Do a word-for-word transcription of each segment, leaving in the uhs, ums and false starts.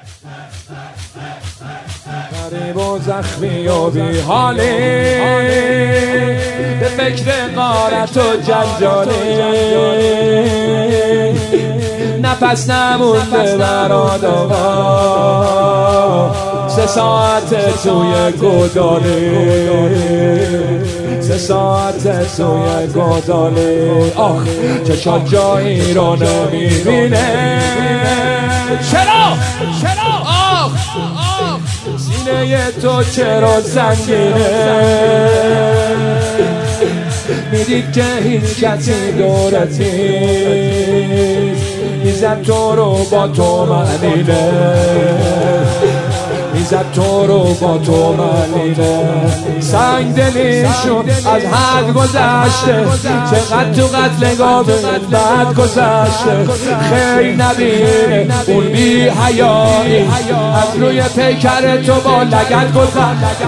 غریب و زخمی و بی حالی به فکر غارت و جنجالی نفس نمونده برات آقا سه ساعت توی گودالی سه ساعت توی گودالی آخ چشات جایی رو نمیبینه چرا؟ چرا؟ آخ آخ سینه تو چرا زنگینه میدید که هیچ کسی دورت نیست میزد تو رو با تو منینه میزد تو رو با تو منینه سنگ دلیشون از حد گذشته چقدر تو قتل گابت بد گذشته خیلی نبینه اون بی حیایی از روی پیکر تو با لگت گذشت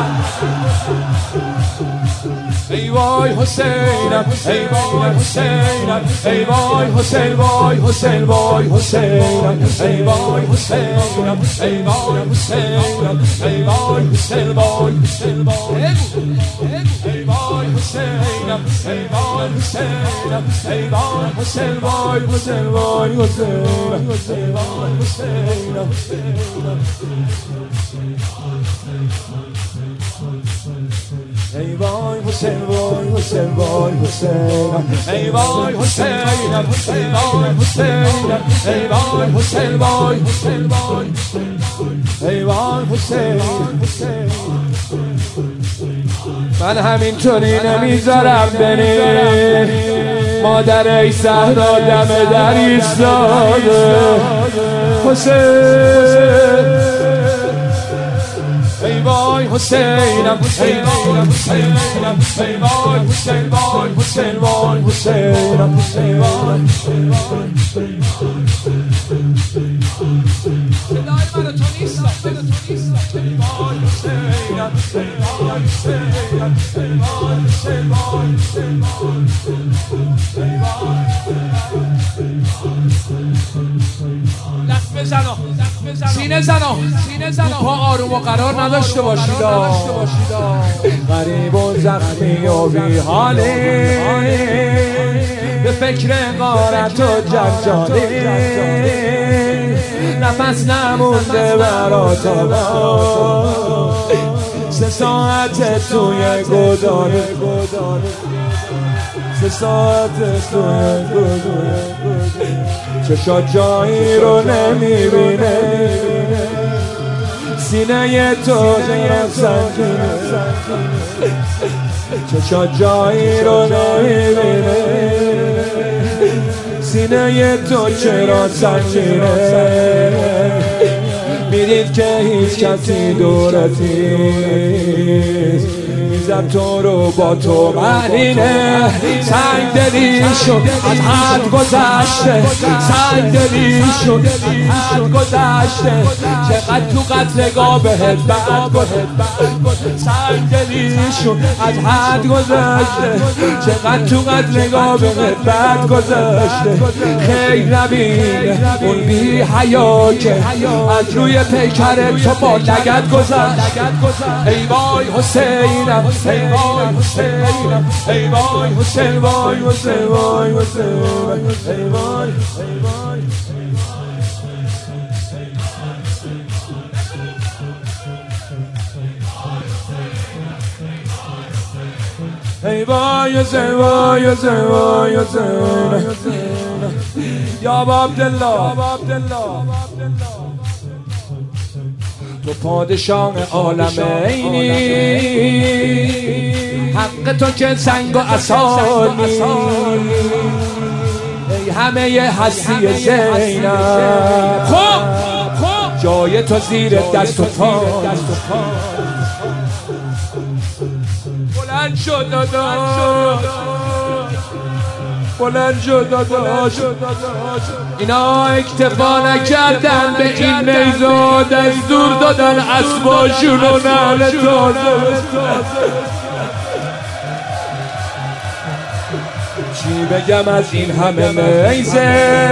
ای وای حسینم ای وای حسینم ای وای حسین وای حسین وای حسینم ای وای حسینم ای وای حسینم ای وای حسین وای حسین وای ای وای حسینم ای وای حسینم ای وای حسین وای حسین وای حسینم ای وای حسینم ای وای حسین وای حسین وای حسینم ای وای حسینم ای وای حسینم ای وای حسین وای حسین وای ای وای حسین من همینطوری نمیذارم بری مادر ای صحرا دم در ایستاده حسین ای وای حسینم ای وای حسینم ای وای حسین وای حسین وای حسینم ای وای صدای منو تو نیستم منو تو نیستم ای وای حسینم ای وای حسینم ای وای حسین وای حسین وای ای وای دست بزنو سینه زنو سینه زنو پا آروم و قرار نداشته باشید غریب و زخمی و بی حالی به فکر غارت و جنجالی نفس نمونده برات آقا سه ساعت توی گودالی سه ساعت توی گودالی چشات جایی رو نمیبینه سینه تو چرا سنگینه چشات جایی رو نمیبینه سینه تو چرا سنگینه میدید که هیچ کسی دورت نیست میزد تو رو با تو منینه سنگ دلیشون از حد گذشته سنگ دلیشون از حد گذشته چقدر تو قتلگاه بهت بد گذشته سنگ دلیشون از حد گذشته چقدر تو قتلگاه بهت بد گذشته خیلی نبینه اون بی حیا که از روی پیکر تو با لگت گذشت ای وای حسینم ای وای حسینم ای وای حسین وای حسین وای حسین ای وای ای وای حسین وای حسین وای حسین یا عبدالله تو پادشاه عالم اینی حق تو که سنگ و عصانی ای همه هستی زینب خب جای تو زیر دست و پا بلند شد داداش بلند شد داداش اینا اکتفا نکردن به این میزان دستور دادن اسباشون و نعل تازه چی بگم از این همه میزه،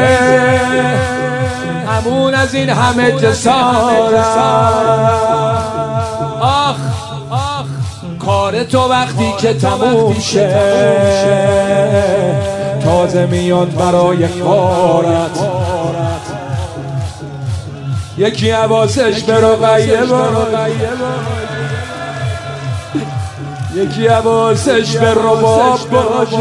همون از این همه جسارت. آخ آخ کار تو وقتی که تموم شه تازه میاد برای کارت. یکی حواسش به رقیه باشه، یکی حواسش به رباب باشه.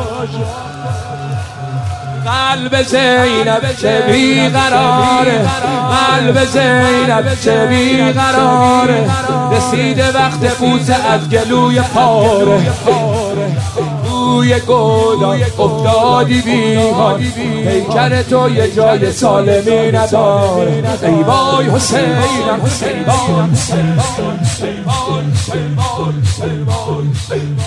قلب زینب چه بیقراره، قلب زینب چه بیقراره، رسیده وقت فوت از گلوی پاره. روی گودان افتادی بیهان، پیکر تو یه جای سالمی نداره. ای وای حسینم، ای وای حسینم.